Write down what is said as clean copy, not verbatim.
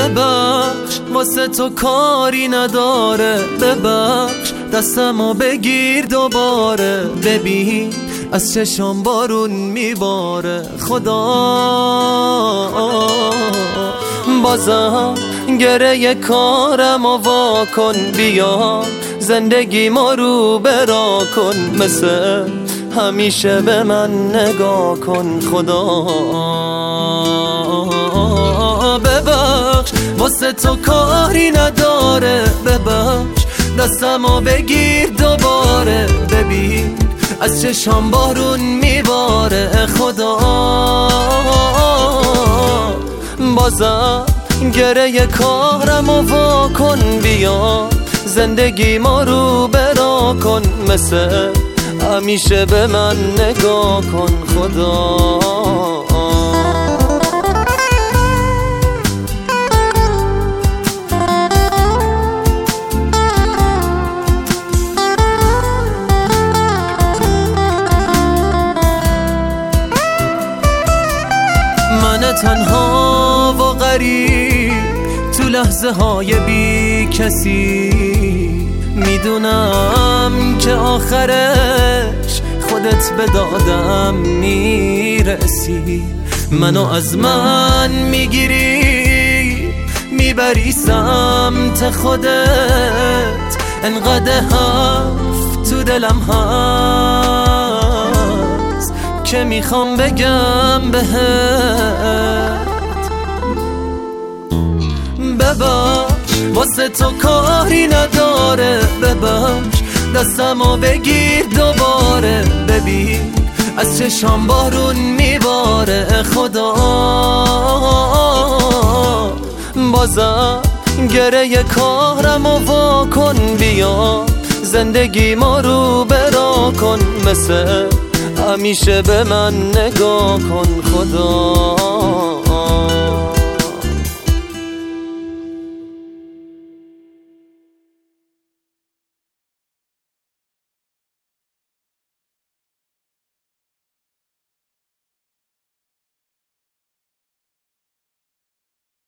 ببخش واسه تو کاری نداره، ببخش دستمو بگیر دوباره، ببین از چشم بارون میباره. خدا بازم گره کارمو وا کن، بیا زندگی ما رو برا کن، مثل همیشه به من نگاه کن. خدا ببخش واسه تو کاری نداره، ببخش دستمو بگیر دوباره، ببین از چشم بارون میباره. خدا بازم گره کارمو وا کن، بیا زندگی ما رو برا کن، مثل همیشه به من نگاه کن. خدا من تنها و غریب تو لحظه های بی کسی، میدونم که آخرش خودت به دادم میرسی. منو از من میگیری میبری سمت خودت، انقدر حرف تو دلم هست که میخوام بگم بهت. ببخش واسه تو کاری نداره، ببخش دستمو بگیر دوباره، ببین از چشم بارون میباره. خدا بازم گره کارمو وا کن، بیا زندگی ما رو برا کن، مثل همیشه به من نگاه کن. خدا